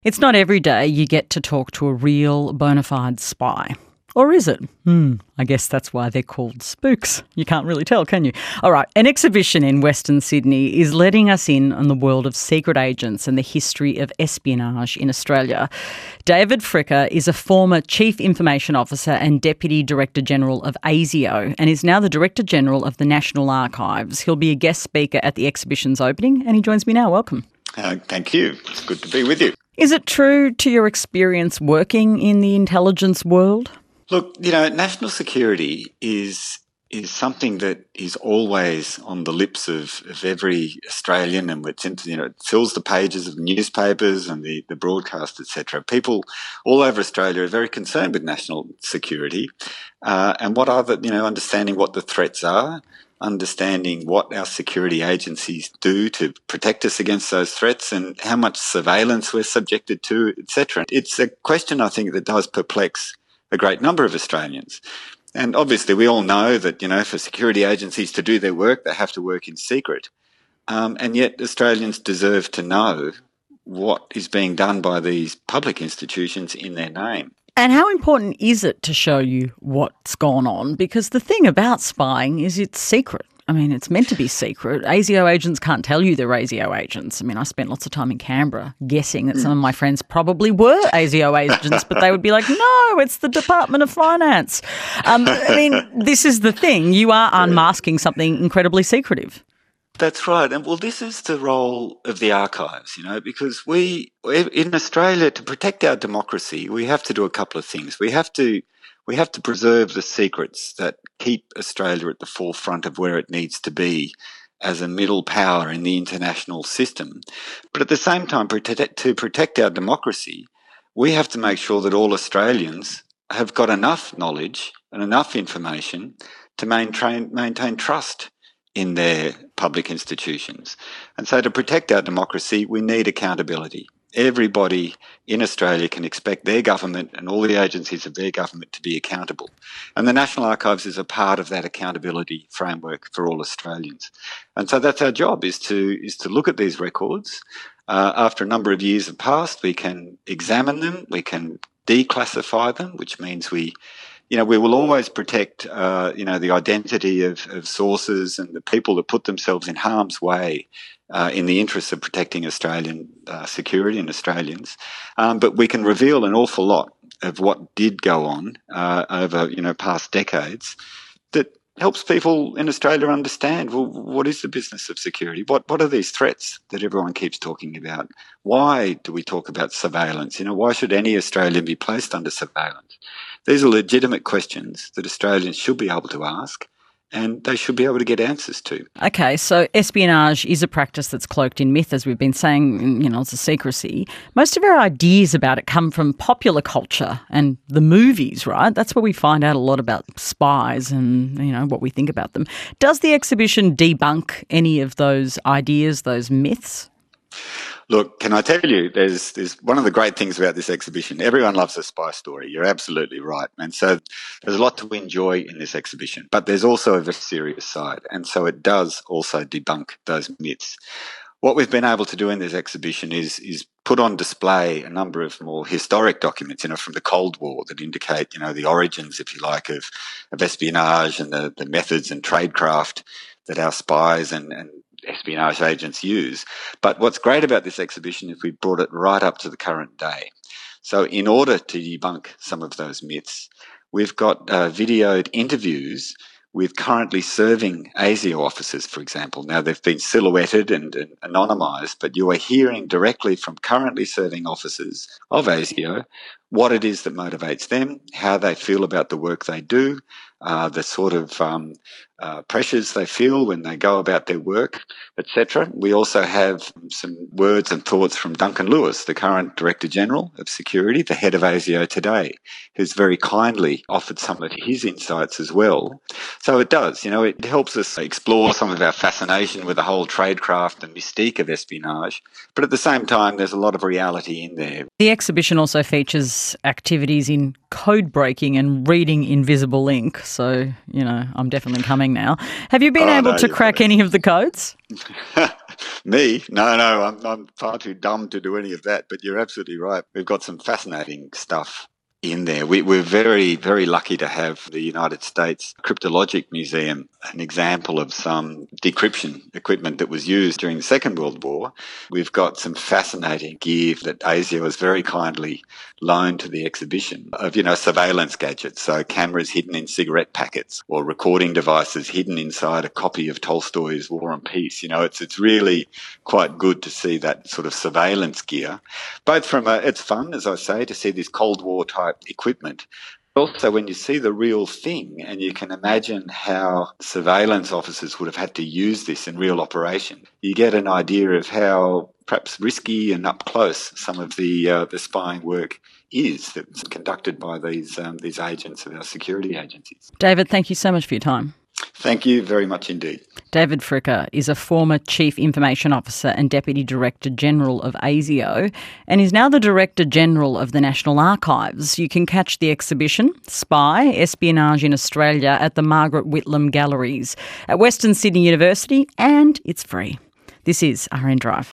It's not every day you get to talk to a real bona fide spy. Or is it? I guess that's why they're called spooks. You can't really tell, can you? All right, an exhibition in Western Sydney is letting us in on the world of secret agents and the history of espionage in Australia. David Fricker is a former Chief Information Officer and Deputy Director General of ASIO and is now the Director General of the National Archives. He'll be a guest speaker at the exhibition's opening and he joins me now. Welcome. Thank you. It's good to be with you. Is it true to your experience working in the intelligence world? Look, national security is something that is always on the lips of every Australian, and it fills the pages of newspapers and the broadcast, etc. People all over Australia are very concerned with national security, and understanding what the threats are, understanding what our security agencies do to protect us against those threats and how much surveillance we're subjected to, etc. It's a question, I think, that does perplex a great number of Australians. And obviously we all know that, for security agencies to do their work, they have to work in secret. And yet Australians deserve to know what is being done by these public institutions in their name. And how important is it to show you what's gone on? Because the thing about spying is it's secret. I mean, it's meant to be secret. ASIO agents can't tell you they're ASIO agents. I mean, I spent lots of time in Canberra guessing that some of my friends probably were ASIO agents, but they would be like, no, it's the Department of Finance. This is the thing. You are unmasking something incredibly secretive. That's right. And this is the role of the archives, because we, in Australia, to protect our democracy, we have to do a couple of things. We have to preserve the secrets that keep Australia at the forefront of where it needs to be as a middle power in the international system. But at the same time, to protect our democracy, we have to make sure that all Australians have got enough knowledge and enough information to maintain trust in their public institutions. And so to protect our democracy, we need accountability. Everybody in Australia can expect their government and all the agencies of their government to be accountable. And the National Archives is a part of that accountability framework for all Australians. And so that's our job, is to look at these records. After a number of years have passed, we can examine them, we can declassify them, which means we will always protect, the identity of sources and the people that put themselves in harm's way in the interests of protecting Australian security and Australians. But we can reveal an awful lot of what did go on over, past decades that helps people in Australia understand, well, what is the business of security? What are these threats that everyone keeps talking about? Why do we talk about surveillance? Why should any Australian be placed under surveillance? These are legitimate questions that Australians should be able to ask and they should be able to get answers to. Okay, so espionage is a practice that's cloaked in myth, as we've been saying, it's a secrecy. Most of our ideas about it come from popular culture and the movies, right? That's where we find out a lot about spies and, what we think about them. Does the exhibition debunk any of those ideas, those myths? Look, can I tell you, there's one of the great things about this exhibition. Everyone loves a spy story. You're absolutely right. And so there's a lot to enjoy in this exhibition, but there's also a very serious side. And so it does also debunk those myths. What we've been able to do in this exhibition is put on display a number of more historic documents, from the Cold War that indicate, the origins, if you like, of espionage and the methods and tradecraft that our spies and espionage agents use. But what's great about this exhibition is we brought it right up to the current day. So in order to debunk some of those myths, we've got videoed interviews with currently serving ASIO officers, for example. Now, they've been silhouetted and anonymised, but you are hearing directly from currently serving officers of ASIO what it is that motivates them, how they feel about the work they do, the sort of pressures they feel when they go about their work, etc. We also have some words and thoughts from Duncan Lewis, the current Director General of Security, the head of ASIO today, who's very kindly offered some of his insights as well. So it does, it helps us explore some of our fascination with the whole tradecraft and mystique of espionage, but at the same time, there's a lot of reality in there. The exhibition also features activities in code breaking and reading invisible ink. So, I'm definitely coming now. Have you been able to crack any of the codes? Me? No, I'm far too dumb to do any of that, but you're absolutely right. We've got some fascinating stuff in there. We're very, very lucky to have the United States Cryptologic Museum, an example of some decryption equipment that was used during the Second World War. We've got some fascinating gear that ASIO has very kindly loaned to the exhibition of, surveillance gadgets. So cameras hidden in cigarette packets or recording devices hidden inside a copy of Tolstoy's War and Peace. It's really quite good to see that sort of surveillance gear. Both it's fun, as I say, to see this Cold War type equipment. Also, when you see the real thing and you can imagine how surveillance officers would have had to use this in real operation, you get an idea of how perhaps risky and up close some of the spying work is that's conducted by these agents of our security agencies. David, thank you so much for your time. Thank you very much indeed. David Fricker is a former Chief Information Officer and Deputy Director General of ASIO and is now the Director General of the National Archives. You can catch the exhibition, Spy, Espionage in Australia, at the Margaret Whitlam Galleries at Western Sydney University, and it's free. This is RN Drive.